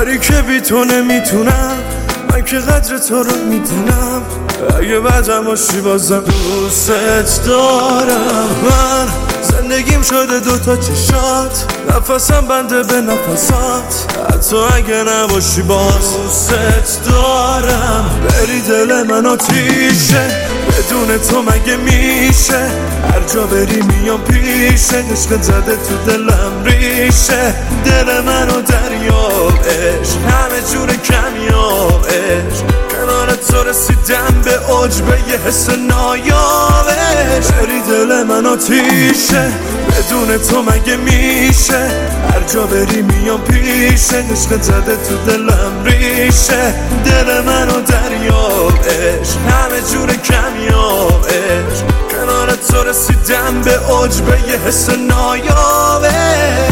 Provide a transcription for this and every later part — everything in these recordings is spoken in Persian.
کاری که بی تو نمیتونم، من که قدر تو رو میدونم. اگه بعدم باشی بازم دوست دارم. من زندگیم شده دوتا چشات، نفسم بنده به نفسات. حتی اگه نباشی باز دوست دارم. بری دل من آتیشه، بدون تو مگه میشه؟ هر جا بری میام پیشه، عشق زده تو دلم ریشه. دل منو دریابش، همه جور کمیابش. کنار تو رسیدم به عجبه یه حس نایابش. بری دل من آتیشه، بدون تو مگه میشه؟ هر جا بری میام پیشه، عشق زده تو دلم ریشه. دل منو دریابش، همه جور کمیابش. کنار تو رسیدم به عجبه یه حس نایابش.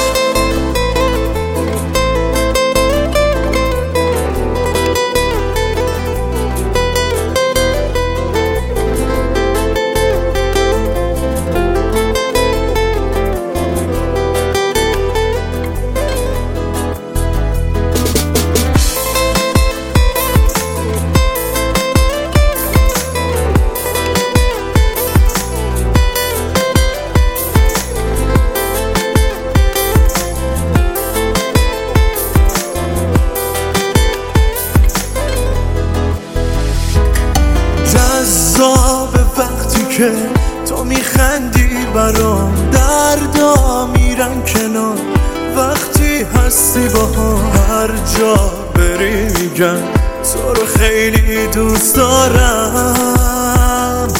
جذاب وقتی که تو میخندی برام، دردا میرن کنار وقتی هستی با هم. هر جا بری میگن تو رو خیلی دوست دارم.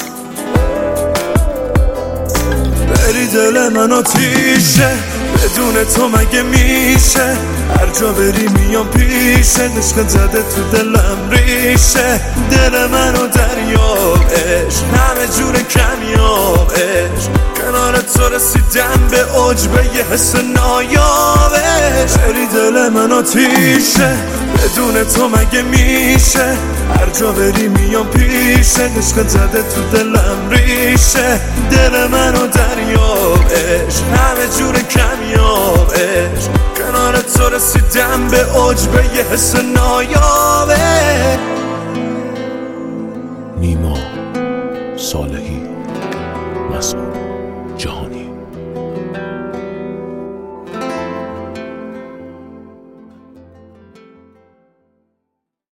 بری دل من آتیشه، بدون تو مگه میشه؟ هر جا بری میام پیشه، عشق زده تو دلم ریشه. دل منو دریابش، همه جور کمیابش. کنار تو رسیدم به عجبه یه حس نایابش. بری دل من آتیشه، بدون تو مگه میشه؟ هر جا بری میام پیشه، عشق زده تو دلم ریشه. دل منو دریابش، همه جور کمیابش. کنار تو رسیدم به عجبه یه حس نایابش. نیما صالح.